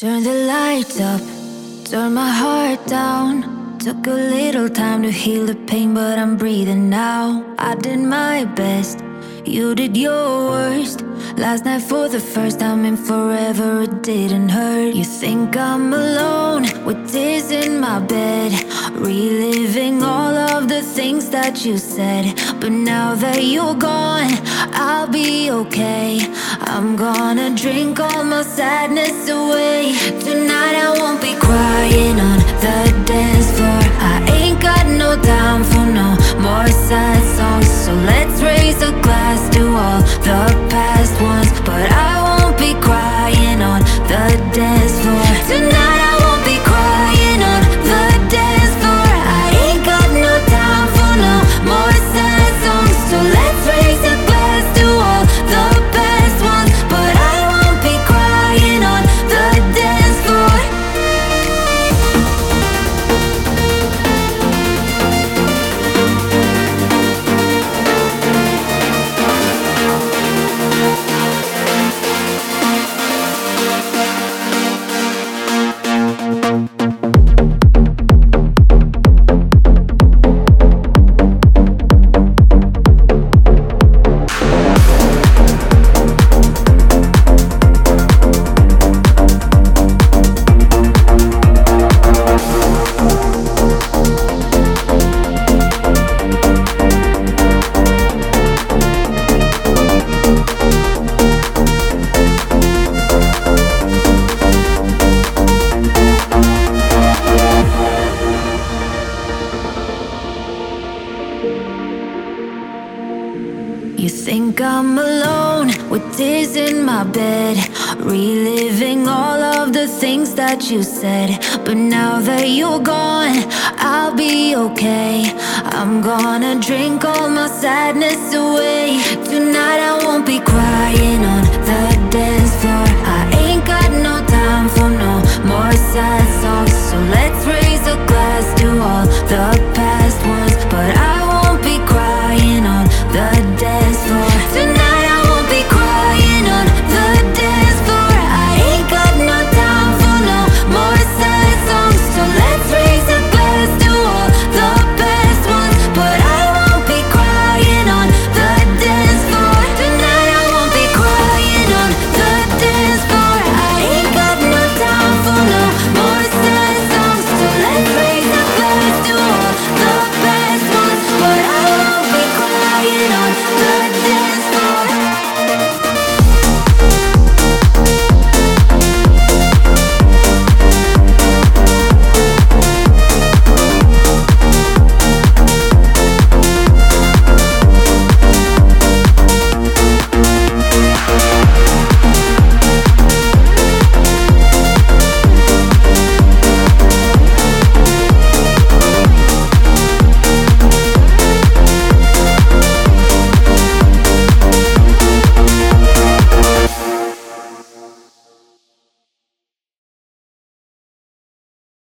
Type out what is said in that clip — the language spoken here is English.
Turn the lights up, turn my heart down. Took a little time to heal the pain, but I'm breathing now. I did my best, you did your worst. Last night for the first time in forever, it didn't hurt. You think I'm alone with tears in my bed, reliving all of the things that you said. But now that you're gone, I'll be okay. I'm gonna drink all my sadness away. Tonight I won't be crying on the dance floor. I ain't got no time for no more sad songs. So let's raise a glass to all the past ones. But I won't be crying on the dance floor. Tonight I won't be crying on the dance floor. I ain't got no time for no more sad songs. So let's raise a glass to all the past ones. But I won't be crying on the dance floor. You think I'm alone with tears in my bed, reliving all of the things that you said. But now that you're gone, I'll be okay. I'm gonna drink all my sadness away. Tonight I won't be crying on the dance floor.